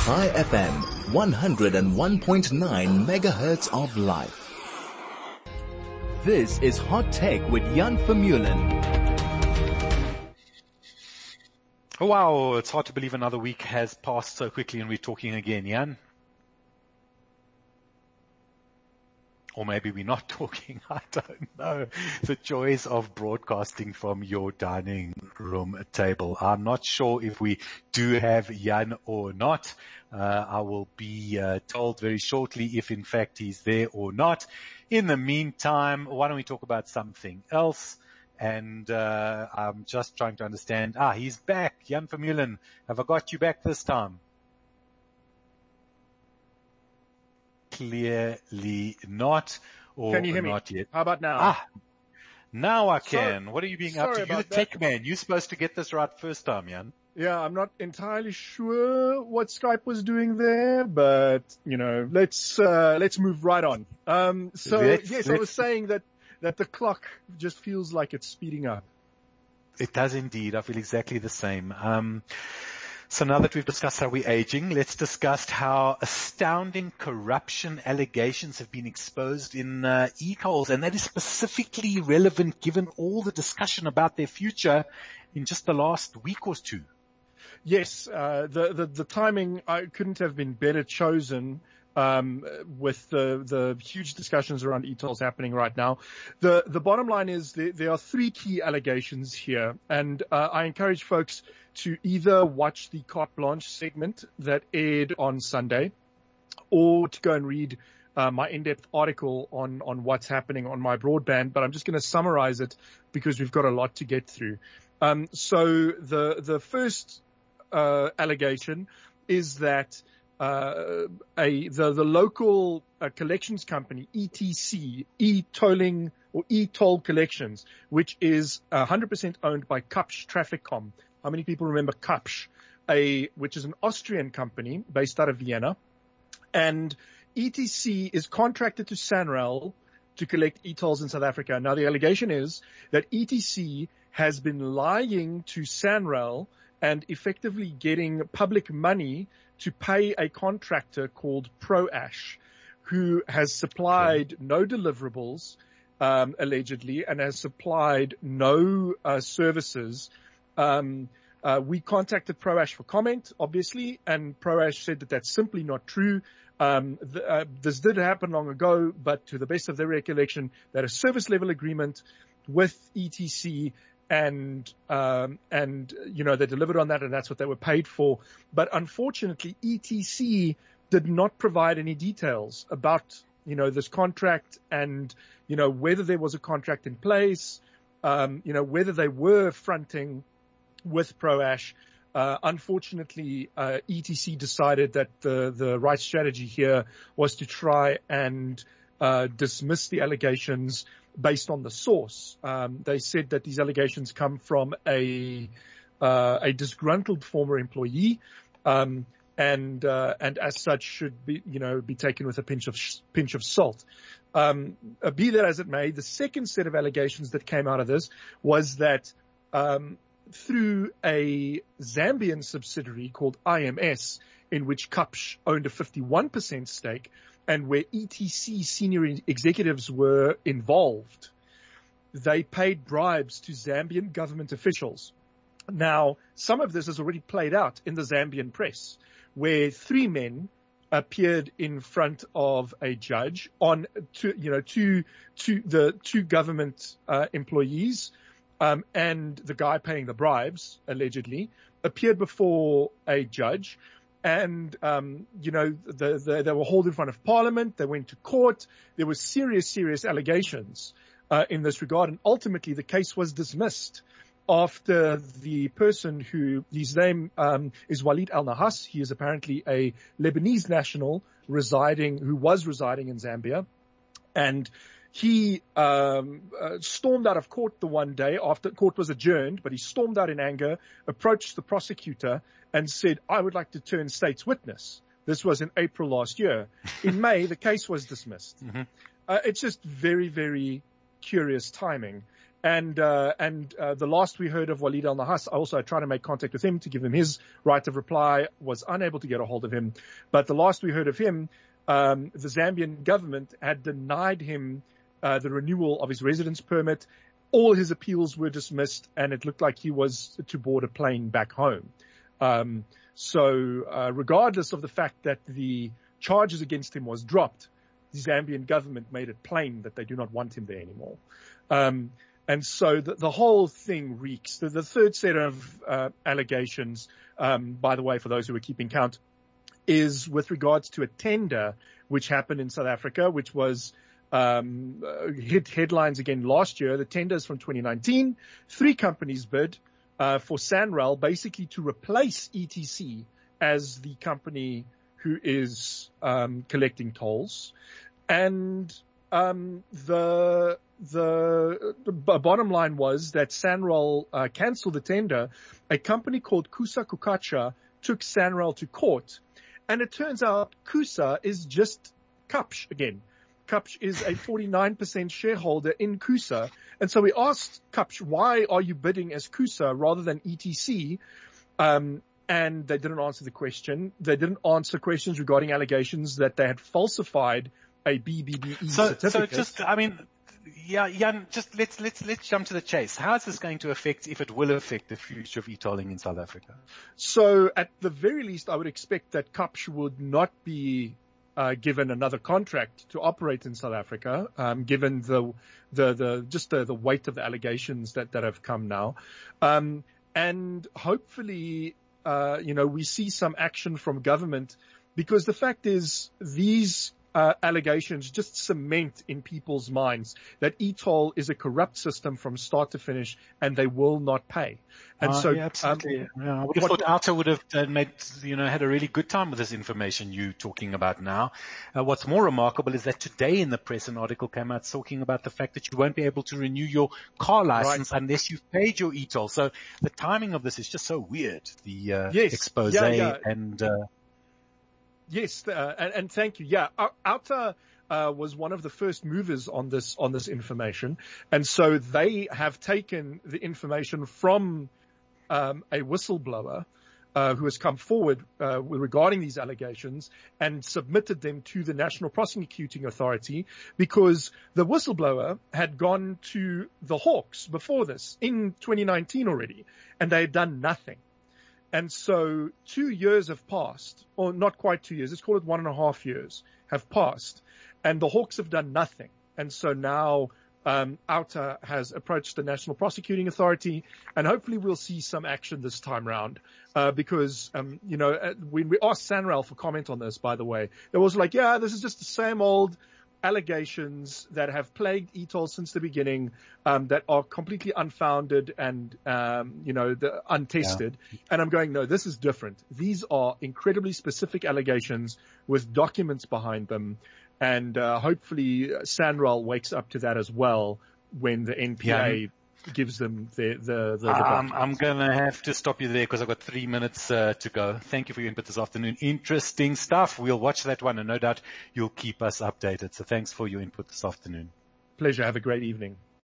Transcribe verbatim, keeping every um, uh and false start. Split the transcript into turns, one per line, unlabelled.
Chai F M, one oh one point nine megahertz of life. This is Hot Tech with Jan Vermeulen.
Oh wow, it's hard to believe another week has passed so quickly and we're talking again, Jan. Or maybe we're not talking, I don't know. The joys of broadcasting from your dining room table. I'm not sure if we do have Jan or not. Uh, I will be uh, told very shortly if in fact he's there or not. In the meantime, why don't we talk about something else? And uh, I'm just trying to understand. Ah, he's back. Jan Vermeulen, have I got you back this time? Clearly not, or
can you hear
not
me?
yet.
How about now?
Ah, now I
Sorry,
can. What are you being up to? You're the
that.
tech man. You're supposed to get this right first time, Jan.
Yeah, I'm not entirely sure what Skype was doing there, but you know, let's uh, let's move right on. Um, so
let's,
yes,
let's,
I was saying that that the clock just feels like it's speeding up.
It does indeed. I feel exactly the same. Um, So now that we've discussed how we're aging, let's discuss how astounding corruption allegations have been exposed in uh, e-tolls, and that is specifically relevant given all the discussion about their future in just the last week or two.
Yes, uh, the, the the timing I couldn't have been better chosen. Um, with the, the huge discussions around e-tolls happening right now. The, the bottom line is there, there are three key allegations here, and uh, I encourage folks to either watch the carte blanche segment that aired on Sunday, or to go and read uh, my in-depth article on, on what's happening on my broadband, but I'm just going to summarize it because we've got a lot to get through. Um, so the, the first uh, allegation is that Uh, a, the, the local uh, collections company, E T C, e-tolling or e-toll collections, which is one hundred percent owned by Kapsch Trafficcom. How many people remember Kapsch? A, which is an Austrian company based out of Vienna. And E T C is contracted to SANRAL to collect e-tolls in South Africa. Now the allegation is that E T C has been lying to SANRAL and effectively getting public money to pay a contractor called ProAsh, who has supplied okay. no deliverables, um, allegedly, and has supplied no uh, services. Um, uh, we contacted ProAsh for comment, obviously, and ProAsh said that that's simply not true. Um, the, uh, this did happen long ago, but to the best of their recollection, that a service level agreement with E T C and, um, and, you know, they delivered on that and that's what they were paid for. But unfortunately, E T C did not provide any details about, you know, this contract and, you know, whether there was a contract in place, um, you know, whether they were fronting with ProAsh. Uh, unfortunately, uh, E T C decided that the, the right strategy here was to try and, uh, dismiss the allegations based on the source. Um, they said that these allegations come from a uh, a disgruntled former employee, um, and uh, and as such should be you know be taken with a pinch of pinch of salt. Um, uh, be that as it may, the second set of allegations that came out of this was that um, through a Zambian subsidiary called I M S, in which Kapsch owned a fifty-one percent stake, and where E T C senior executives were involved, they paid bribes to Zambian government officials. Now, some of this has already played out in the Zambian press, where three men appeared in front of a judge on, two, you know, two, two, the two government uh, employees, um, and the guy paying the bribes, allegedly, appeared before a judge. And, um, you know, the, the, they were hauled in front of Parliament. They went to court. There were serious, serious allegations uh, in this regard. And ultimately, the case was dismissed after the person who, his name um, is Walid Al-Nahas. He is apparently a Lebanese national residing, who was residing in Zambia. And he um, uh, stormed out of court the one day after court was adjourned, but he stormed out in anger, approached the prosecutor and said, I would like to turn state's witness. This was in April last year. In May, the case was dismissed. Mm-hmm. Uh, it's just very, very curious timing. And uh, and uh, the last we heard of Walid al-Nahas, I also tried to make contact with him to give him his right of reply, was unable to get a hold of him. But the last we heard of him, um, the Zambian government had denied him uh, the renewal of his residence permit. All his appeals were dismissed, and it looked like he was to board a plane back home. Um, so uh, regardless of the fact that the charges against him was dropped, the Zambian government made it plain that they do not want him there anymore. Um, And so the, the whole thing reeks. The, the third set of uh, allegations, um, by the way, for those who are keeping count, is with regards to a tender which happened in South Africa, which was um, uh, hit headlines again last year. The tender is from twenty nineteen. Three companies bid uh, for SANRAL, basically to replace E T C as the company who is um, collecting tolls. And um, the The, the bottom line was that SANRAL uh, canceled the tender. A company called Kusa Kukacha took SANRAL to court. And it turns out Kusa is just Kapsh again. Kapsh is a forty-nine percent shareholder in Kusa. And so we asked Kapsh, why are you bidding as Kusa rather than E T C? Um, and they didn't answer the question. They didn't answer questions regarding allegations that they had falsified a B B B E
so,
certificate.
So just, I mean, Yeah, Jan, just let's let's let's jump to the chase. How is this going to affect, if it will affect, the future of e-tolling in South Africa?
So, at the very least, I would expect that Kapsh would not be uh, given another contract to operate in South Africa, um, given the the the just the, the weight of the allegations that that have come now, um, and hopefully, uh, you know, we see some action from government, because the fact is these Uh, allegations just cement in people's minds that e-toll is a corrupt system from start to finish, and they will not pay. And
uh,
so,
yeah, absolutely.
Um,
yeah, I would have
what,
thought Outer would have uh, made, you know, had a really good time with this information you're talking about now. Uh, what's more remarkable is that today in the press, an article came out talking about the fact that you won't be able to renew your car license right. unless you've paid your e-toll. So the timing of this is just so weird. The uh,
yes.
expose
yeah, yeah.
and uh,
Yes, uh, and, and thank you. Yeah, Outer uh, was one of the first movers on this on this information, and so they have taken the information from um, a whistleblower uh, who has come forward uh, regarding these allegations and submitted them to the National Prosecuting Authority, because the whistleblower had gone to the Hawks before this in twenty nineteen already, and they had done nothing. And so two years have passed, or not quite two years, let's call it one and a half years have passed, and the Hawks have done nothing. And so now um, Outer has approached the National Prosecuting Authority, and hopefully we'll see some action this time round. Uh, because, um, you know, when we asked SANRAL for comment on this, by the way, it was like, yeah, this is just the same old allegations that have plagued e-toll since the beginning, um, that are completely unfounded and, um, you know, the untested. Yeah. And I'm going, no, this is different. These are incredibly specific allegations with documents behind them. And, uh, hopefully SANRAL wakes up to that as well when the N P A yeah. gives them the, the, the, the
um, I'm going to have to stop you there because I've got three minutes uh, to go. Thank you for your input this afternoon. Interesting stuff. We'll watch that one, and no doubt you'll keep us updated. So thanks for your input this afternoon.
Pleasure. Have a great evening.